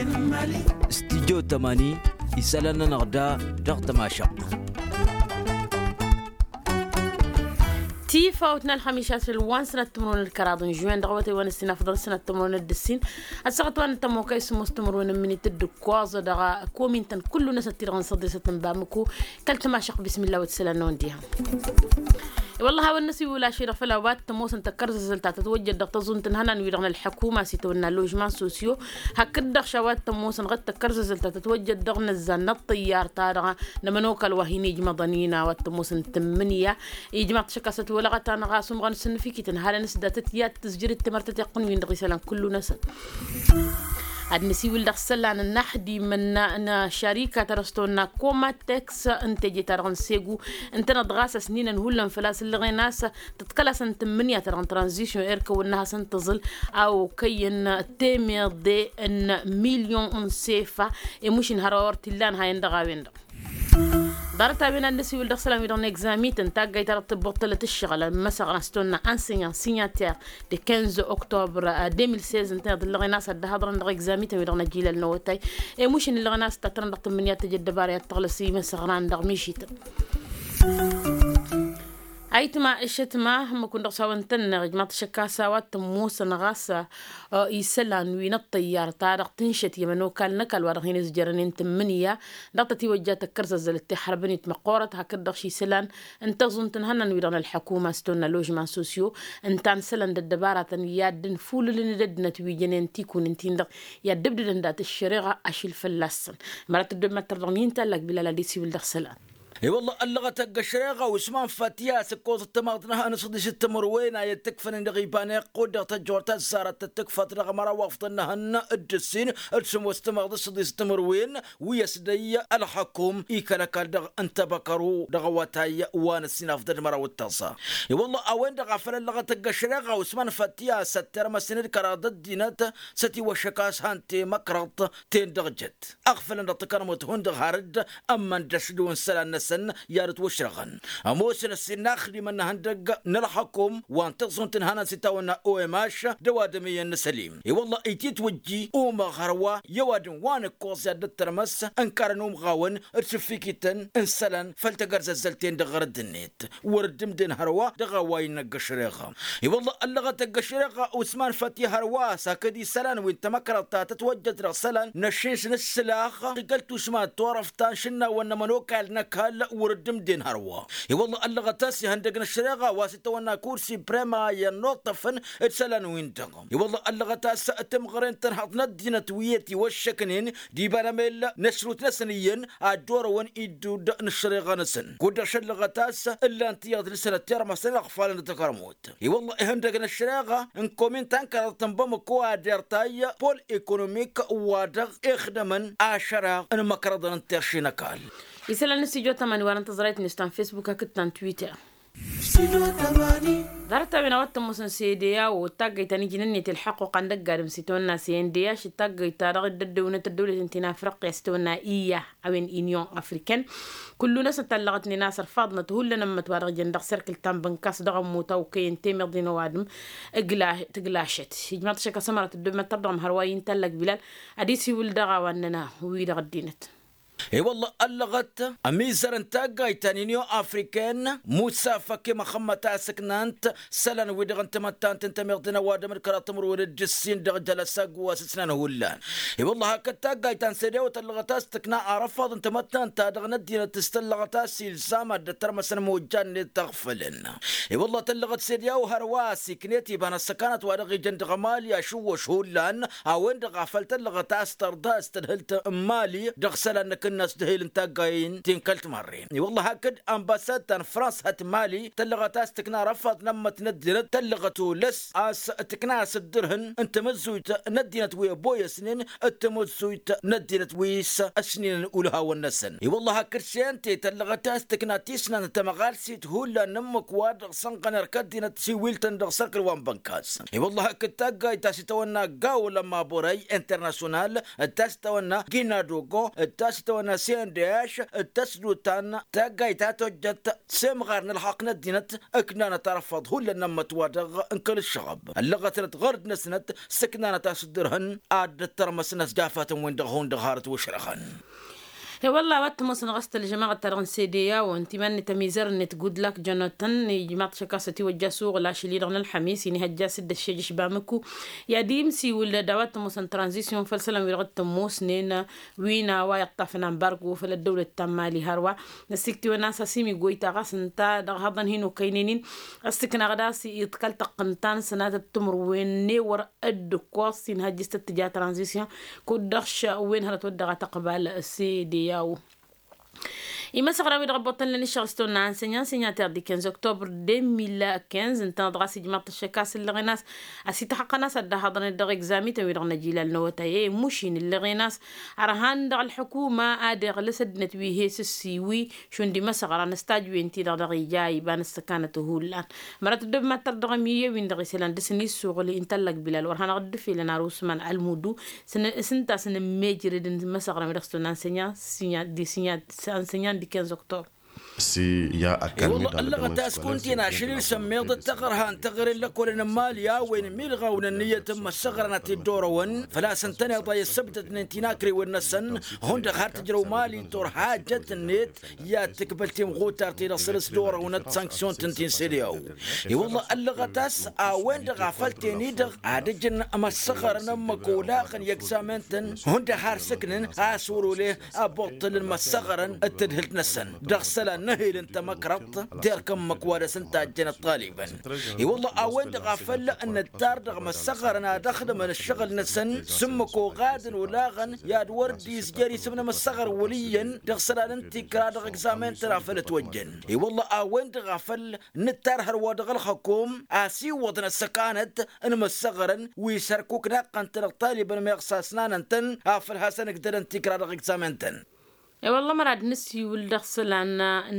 استديو 80 يسالنا نغدا ضغط ما شق فوتنا الخميسات الوان سنة تمرون الكرادون جوين دغوتي وان السنة فضل سنة تمرون الدسين السقط وان تموكا يسمو استمرون من تدو كواز دغا كومينتن كل ناس تيرغن صدي ستنبامكو كلت ما شق بسم الله وتسلانون ديها والله هو الناس ولا شيء رفلا وات تموس انت كرز زلتا تتوجد دغ تظن تنهنا ويرغن الحكومه سيتونا لوجمان سوسيو هكذا شوات تموس غد تكرز زلتا تتوجد دغن الزن الطيار تارغ نمنوك الوهيني جما ضنينا واتموس تمنيه يجمع تشكست ولا غتان غاسم غن سن فيكي تنهال نسدا تتيات تسجير التمرت تقن وين دغيسلان كل ناس النسي ولد سلان النحدي من شركة ترستونا كوماتكس انتجي ترغن سيغو انتنا دغاسة سنين نهولن فلاس اللي غيناس تتكلاس انت منيا ترغن ترانزيشن ايركا وانها سنتظل او كين تيمير دي ان مليون سيفا مش نهار تلان هاي اندغاوين دارتا بين النسي ولد سلام يدون اكزاميت انتا جاي بطلة الشغل مثلا ستونا انسيان سيناتير دي 15 اكتوبر 2016 انتا اللي غيناس هضرن دغ اكزاميت يدون جيل النوتاي مش اللي غيناس تترن دغ منيات تجد باريات تغلسي مثلا دغ ميشيت أيتما إشتما ما كنا سوون تنا جماعة الشكاسة واتموس نغاسة يسلان وين الطيار طارق تنشت يمنو كان نكال ورهين زجرنين تمنية ضغطتي وجات كرزة زلتي حربني تمقورة هكذا شي سلان انت ظن تنهنا ويران الحكومة ستونا لوجمان سوسيو انتان سلان ددبارة يادن فول لندد نتويجنين تيكون انتين دق يادبدن دات الشريعة أشيل فلسن مرات الدم ترغمين تلك بلا لديسي ولدخ سلان اي والله اللغة القشريغة واسمان فاتيا سكوز التماطنها انا صدي ست مروين اي تكفن ان غيباني قد تجورتا سارت تكفت رغم وقت انها الدسين السمو استماغ صدي ست مروين ويسدي الحكوم ايكالك دغ انت بكرو دغواتاي وان السناف در مرا التصا اي والله اوين دغ فل اللغة القشريغة واسمان فاتيا ستر مسند كراد الدينات ستي وشكاس هانتي مكرط تين دغجت اغفل ان تكرمت هند هارد اما دشدون سلان يارت وشرغن اموسن السناخ لمن هندق نلحكم وان تغصن تنهانا ستاونا اواماش دوادمي النسليم اي والله ايتي توجي اوما غروا يوادن وان كوز ياد الترمس انكارنوم غاون ارشفيكيتن انسلن فلتقر زلتين دغر الدنيت وردم دين هروا دغواين القشريغه اي والله اللغه القشريغه واسمان فتي هروا ساكدي سلان وانت مكرتا تتوجد رسلان نشيش نسلاخ قلتو شما تورفتان شنا وانا منوكال نكال وردم دين هروا اي والله اللغة تاسي هندقنا الشريغة واسطونا كورسي بريما ينوطفن اتسلان وينتقم اي والله اللغة تاسي اتم غرين تنحط ندينا تويتي والشكنين دي باناميل نشروت نسنيين عدور وان ايدو دقن الشريغة نسن قدرش اللغة تاسي الا انتياض لسنة تيرما سنة اغفال نتكرموت اي والله هندقنا الشريغة انكومين تنكر تنبم كوا ديرتاي بول ايكونوميك وادغ اخدمن عشرة ان مكردن انترشينكال يسأل نفسي جو تماني وانا انتظرت نستان فيسبوك كتان تويتر دارتا بنا واتموسن سيديا وتاقي تاني جنني تلحقو قندق قادم ستونا سينديا شتاقي تارغد الدولة انتنا فرق يستونا إياه اوين إنيون أفريكان كل ناس تلغتني ناصر فاضمة تهول لما توارغ جندق سيركل تام بنكاس دغم موتا وكين تيمر دينا وادم تقلاشت يجمع تشكا سمرة الدومة تردغم هرواين تلق بلال أديسي ولدغا واننا ويدغ الدينت اي والله اللغت اميزر انتاقا يتانينيو افريكان موسى فكي مخمتا سكنانت سلان ويدغن تمتان تنتميغدنا وادم الكراتمر ورجسين دغ جلساق واسسنان هولان اي والله هكتاقا يتان سيديو تلغتاس تكنا عرفاض انتمتان تادغن الدين تستلغتاس سلسامة دترمسن موجان لتغفلن اي والله تلغت سيديو هرواسي كنيتي بان السكانات وادغي جند غمالي اشوش هولان اوين دغ فلتلغتاس ترداس تدهلت مالي دغ سلان الناس دهيل انتاقاين تنكلت مرين والله هكذا امباسادة فرنسا هات مالي تلغتاس تكنا رفض لما تندرت تلغتو لس اس تكناس الدرهن انت مزويت ندينت ويا بويا سنين انت مزويت ندينت ويس السنين الاولى والنسن والله هكذا شينتي تلغتاس تكنا تيسنا انت مغالسي تهولا نمك وادغ سنقن ركدينت سيويلتن دغ سركل وان بنكاس والله هكذا تاقاي تاسي تونا قاو لما بوري انترناسيونال تاسي تونا جينا دوغو تاسي استوى سين دياش التسدوتان تاقايتاتو جت سمغار نلحقنا الدينت اكنا نترفض هو لنا متوادغ انكل الشغب اللغة غرد نسنت سكنا نتاسدرهن عاد ترمسنا جافات وين دغهون دغهارت وشرخن. والله وقت مصن غست الجماعة ترغن سيديا وانت من تميزر نت جود لك جنتن جماعة شكاستي وجاسوغ لا شلي رغن الحميس يعني هجا سد الشيش بامكو يا ديمسي ولا دوات مصن ترانزيسيون فلسلم ويرغت موس نينا وينا ويقطفنا باركو في الدولة التمالي هروا نسكتي وناس سيمي قويتا غاس انتا دغهضن هينو كينينين استكنا غداسي يتكال تقنتان سنات التمر وين نور اد كواسين هجست تجا ترانزيسيون كودخش وين هلا تودغ تقبل السيديا إما سغراوي ربطن لني شغلستونا انسينيان سيناتير دي 15 أكتوبر 2015 انتان دغاسي جماعة الشكاس اللي غيناس اسي تحقا ناس ادا هضن الدغ اكزامي تنوير نجيلا النوتايي موشين اللي غيناس عرهان دغ الحكومة ادغ لسدنت ويهي سسيوي شون دي مسغرا نستاجوي انتي دغ جاي بان استكانته هولان مرات الدب ما تردغ مية وين دغي سيلان دسني السوغ اللي انتلق بلال ورهان غد في لنا روسمان المودو سنتا سن ميجري دن مسغرا ميرغستونا انسينيان دي 15 أكتوبر والله اللغة تاسكونتينا شرير سميض التغرهان تغرين لك ولن ماليا وين ميلغا وننية تم السغرنة الدورون فلا سنتني ضي السبتة ننتيناكري والنسن هون دخار تجرو مالي تور حاجة النت يا تقبلتي مغوتار تيلا سلس دورة ونت سانكسيون تنتين سيليو والله اللغة تاس وين دغافلتي نيدغ عادجن اما السغرنا مكولاقن يكسامنتن هون دخار سكنن اسورو ليه ابوطل المسغرن التدهلت نسن دغسلن نهيل انت مكرط ديركم مكوارس انت جنة طالبا والله اوين دغافل ان الدار دغم السغر انا دخل من الشغل نسن سمكو غادن ولاغن يا دوردي سجاري سمنا مسغر وليا دغسلان انت كرادغ اكزامين ترافل توجن والله اوين دغافل ان الدار هروا الحكوم اسي وضن السكانت ان مسغرن ويسركوك ناقن ترغ طالبا ميغسا سنان انتن افل هاسن قدر انت كرادغ اكزامين تن والله مراد نسي والدخل ان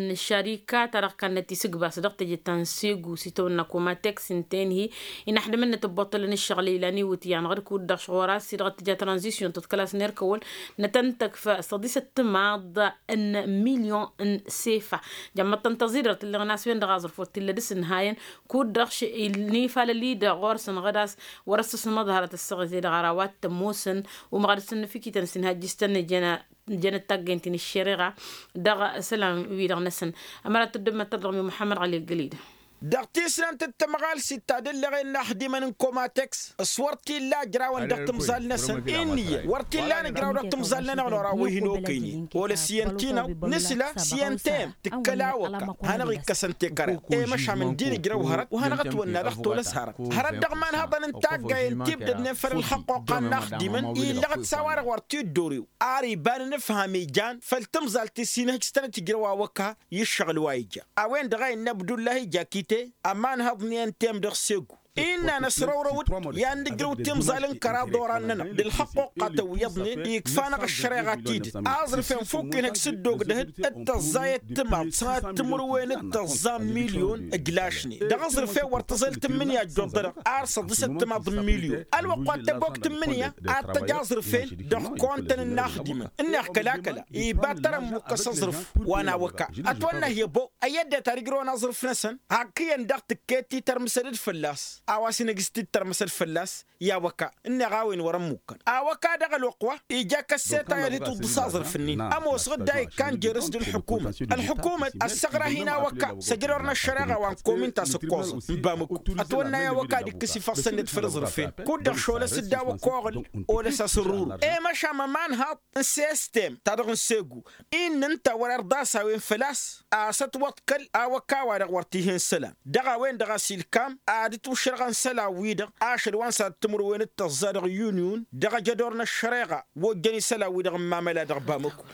الشركه ترى كانت تسق بس دقت جتان سيغو سيتونا كوما تكس انتنهي ان احنا من تبطل الشغل لاني وتيان غير كود داش ورا سيرغت جا ترانزيشن تتكلاس نيركول نتنتك فصديس التماض ان مليون ان سيفا جما تنتظر اللي ناس وين غازر فوت اللي دس نهاين كود داش النيفال اللي دا غورسن غداس ورسس مظهره الصغير زي غراوات تموسن ومغرسن فيكي تنسن هاجستن جنة تاقنتين الشريعة دغا سلام ويدغ نسن أمرات الدم تضرمي محمد علي القليد دغتي سنت التمغال ستادل لغي نحدي من كوماتكس صورتي لا جراون دغت مزال نسن اني ورتي لا نجراو دغت مزال لنا وراوي هنو كيني ولا سيانتينا نسلا سيانتيم تكلاوكا هنغي كسنتي كرا اي مش من دين جراو هرت وهنغت ونا رحت ولا سهرت هرت دغمان هذا نتاقا ينتيب دنفر الحقوق نحدي من اي لغت سوار ورتي دوريو اري بان نفهمي جان فالتمزال تسينه استنت جراو وكا يشغل وايجا اوين دغاي نبدو الله جاكيت أمان هضني أنتم درسيقو إننا نسرورود يندقرو تمزالن كرا دوراننا بالحقوق قاتو يضني يكفانا الشريعة تيد أعزرفين فوق إنك سدوك دهد التزايد تمام سات تمروين التزام مليون إقلاشني دغزرفين وارتزال تمنيا جودر أرصد دست تمام مليون الوقت تبوك تمنيا أتجازرفين دغ كونتن الناخدمة الناخ كلا كلا يباتر مكسزرف وانا وكا أتوانا يبو أيدا تاريقرو نظرف نسن هاكيا دغ تكيتي ترمسد فلاس awasi nagistid tarmasal fallas يا وكا إني غاوين ورموكا وكا دغل وقوة إيجاك السيطة يلي تتصاصر فنين أمو صغد داي كان جرس دي الحكومة السغرة هنا وكا سجرورنا الشراغة وانكومين تاسكوز بامكو أتوانا يا وكا دي كسي فصل نتفرزر فين كودر شولة سدا وكوغل أولا ساسرور إيه ماشا ممان هات السيستم تادغن سيغو إن انت وررداسا وين فلاس ستواتكل وكا وادغ ورتيهن سلام دغا وين دغا سيلكام دتو شرغان سلا ويدغ آشر وانسا وين التزادغ يونيون دغا جدورنا الشريعة وجاني سلا ويدغ ماملا دغ بامكو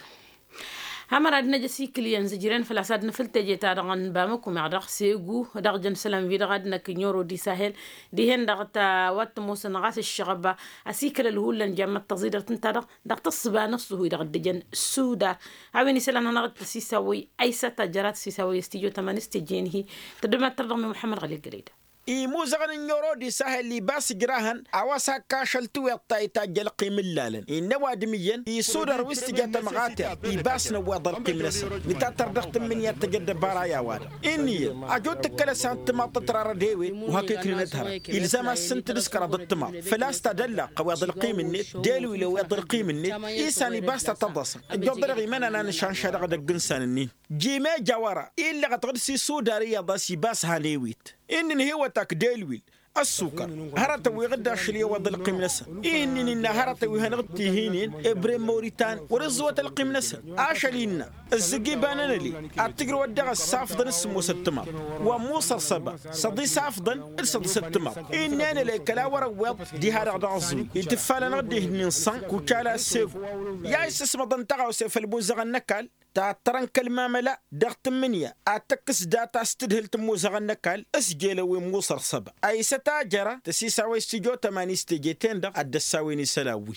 همرا نجسي كليان زجيران فلاساد نفلت جيتا دغن بامكو معدغ سيغو دغ جن سلام فيدغ دنا كنيورو دي ساحل دي هن دغتا وات موسن غاس الشغبة اسيكل الهولن جمع تزيدر تنتدغ دغ تصبا نفسه دغ دجن سودا عويني سلام نغت سيساوي اي ستا جرات سيساوي استيجو تمانستي جينهي تدما ترضم محمد علي القريد موزغن النيورو دي سهل اللي باس جراهن عواسا كاشلتو يطايتا جلقي ملالن النوادميا يسودر ويستجات مغاتر يباس نواد القمنس نتاتر دخت من يتجد بارايا وادا إني أجود تكلا سانت ما تترار ديوي وهكيك نتهر إلزام السنت دسكرا ضدما فلا استدل قواد القيم النت ديلو لو يض القيم النت إيساني باس تتضص الجبر غيمان أنا نشان شارع دقنسان النين جيما جوارا إلا غتغرسي سوداريا ضاسي باس هانيويت إنني هو تاك ديلويل السكر هرتا ويغدا شلي وض القمنس إنني هرتا وهنغتي هينين إبريم موريتان ورزوة القمنس عاشلينا الزقيبان لي أتقر ودغ السافضن اسمه ستمر وموصر سبا صدي سافضن الصد ستمر إننا ليك لا وروض دي هذا عظيم يتفالا نغديه ننصن كوكالا السيف يا اسم ضنطغة وسيف البوزغ النكال تاترن كلمة ملا دغت منيا أتكس داتا استدهل تموزغ النكال أسجيل وموصر سبا أي ستاجرة تسيسا ويستجو تماني استجيتين دغ أدساويني سلاوي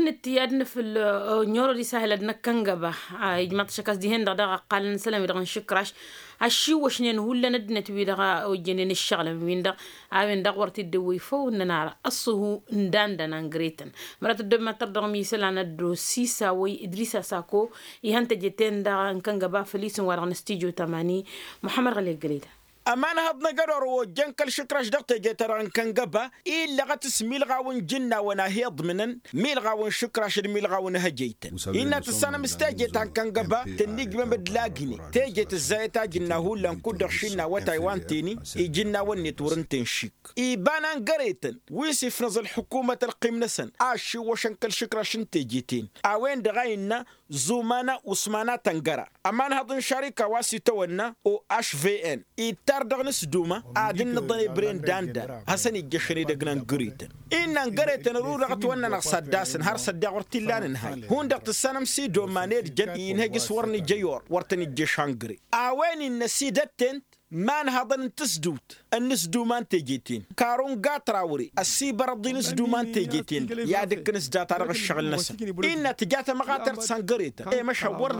أدن في النيورو دي سهل أدنا كنغبا يجمع شكاس دي هند دغ قال نسلم دغ نشكراش الشي وشنين هولا ندنت ويدغ وجنين الشغل من دغ عاوين دغ ورتي دوي فو ننارا أصه ندان نغريتن مرات الدم تردغ ميسلا ندو سيسا وي إدريسا ساكو يهانت جيتين دغ نكنغبا فليسن ورغ نستيجو تماني محمد غلي قريدا أمان هاد نقرر وجنكل شكرش دقت جتران كنجبا إلا غتسميل غاون جنة وناهيض منن ميل غاون شكرش الميل غاون هجيتن إن تسانا مستاجت عن كنجبا تنجم بدلاقني تيجت الزايتا جنة هولا نكودر شنا وتايوان تيني يجنا ونتورن تنشيك إيبانا قريتن ويسف نزل حكومة القمنسن عاشي وشنكل شكرش انتجيتين أوين دغاينا زومانا وسمانا تنقرا أمان هاد شركة واسي تونا أو HVN دغنس دوما عادن نضني برين داندا حسن الجشري دغنان غريتن ان غريتن رو رغت وننا صداسن هر صدا ورتلان نهاي هون دغت السنم سي دومانير جن ينهجس ورني جيور ورتني الجشانغري اوين النسيدتن مان هذا تسدوت النسدو مان تجيتين كارون قاتراوري السيبر الضي نسدو مان تجيتين يا دك نسدات على الشغل نسا إن تجات مقاتر تسانقريتا إيه مشا ورن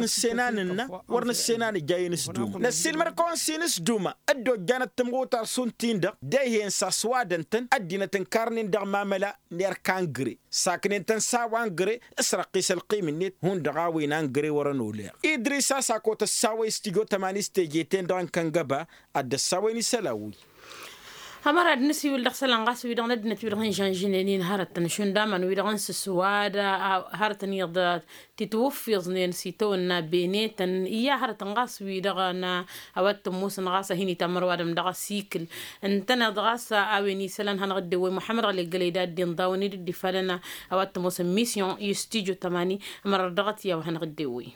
السنان جاي نسدوما نسيل مركون سي نسدوما أدو جانت تمغوتار سنتين دق دايه انسا سوادنتن أدينا تنكارنين دق ماملا نير كانقري ساكنين تنساوان قري اسرقيس القيم النت هون دغاوي نانقري ورنولير إدريسا ساكو تساوي استيقو تماني استيجيتين دان كانقبا الدساويني سلاوي همارا دنسي ولا خسلان غاس ويدان ندنت ويدان جانجينين هارتن شون داما ويدان سسوادا هارتن يض تتوفي زنين سيتونا بينيتن إيا هارتن غاس ويدان أوات موسن غاس هني تمر وادم دغا سيكل انتنا دغاس أويني سلان هنغدي ومحمد علي قليدات دين ضاوني دي فالنا أوات موسن ميسيون يستيجو تماني أمر دغتيا وهنغدي وي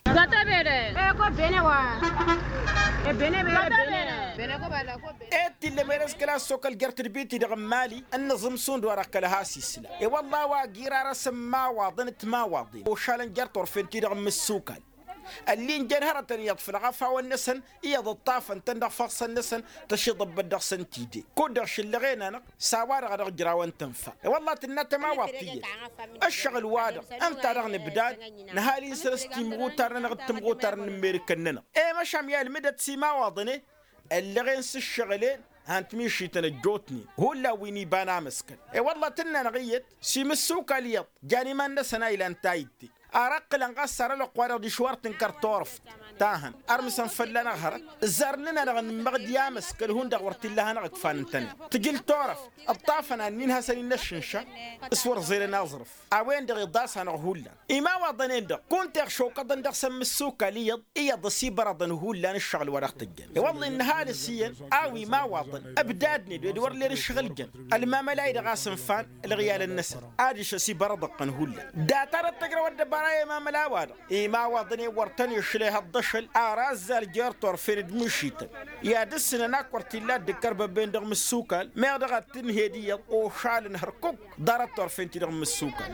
إنت اللي ميرس كلاس سوكل جرت البيت دغمالي النظم سون دوارك لها سيسلا إيه والله واجيرا رسم ما واضنت ما واضين وشالن جرت ورفنتي دغم السوكل اللي انجنهرة يطفل غفا والنسن يض الطاف انت نفخص النسن تشضب بالدخسن تيدي كودرش اللي غينا سوار غير جراوان تنفع والله تنات ما واطيه الشغل وادر انت رغن بداد نهالي سرستي مغوتر نغت مغوتر نميركننا ايه مش عميال مدد سيما واضني اللي غينس الشغلين هانت ميشي تنجوتني هو لا ويني بانا مسكن ايه والله تنا نغيت سيمسوك اليض جاني ما النسنا الى انتايتي أرق لنقصر القوار دي شوار تنكر طورفت تاهن أرمسن فلنا غهرك زارننا نغن مغديامس كالهون دغورت الله نغد فانتني تجيل طورف الطافنا نينها سنين نشنشا اسور زير ناظرف أوين دغي داسا نغهولا إما وضنين دغ كنت يخشو قدن دغ سمسوكا ليض إيا ضسي برضن هولا نشغل ورقت الجن والله إن هذا السيين آوي ما وضن أبدادني دور لي الشغل جن الماملاي دغاسن فان الغيال النسر عادي شسي برضقن هولا داتار التقرى ودبا ما ملاواد إما وضني ورتني شليها الضشل أراز الجرتور فرد مشيت يا دسنا ناكورتي لا دكرب بين دغم السوكال ما دغت تنهدي او شال نهركوك دارتور فينتي دغم السوكال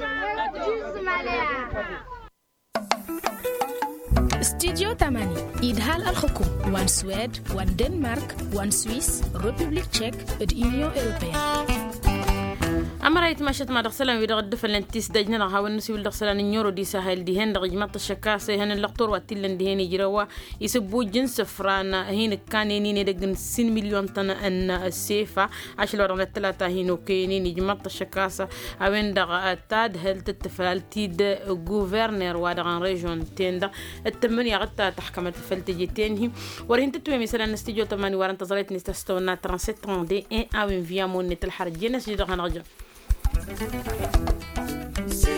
استديو 8 إدهال الحكوم وان سويد وان دنمارك وان سويس ريبوبليك تشيك اليونيون أوروبية أمرأيت ماشت ما دخسلان ويدغ الدفن لنتيس دجنا هاو النسي والدخسلان النيورو دي سهل دهن دغ جماعة الشكاسة هن اللقطور واتلن دهن يجروا يسبو جنس فرانا هين كانيني دقن 6 مليون طن أن السيفة عشان ورنا الثلاثة هينو كينين جماعة الشكاسة أوين دغ تاد هل تتفال تيد غوفرنر ودغن ريجون تيندا التمنية غتا تحكم التفلتجي تينهي ورهن تتوي مثلا نستيجو تماني وارن تزريت نستستونا 37 دي ان اوين فيامون نتل حرجينس جدغن رجل.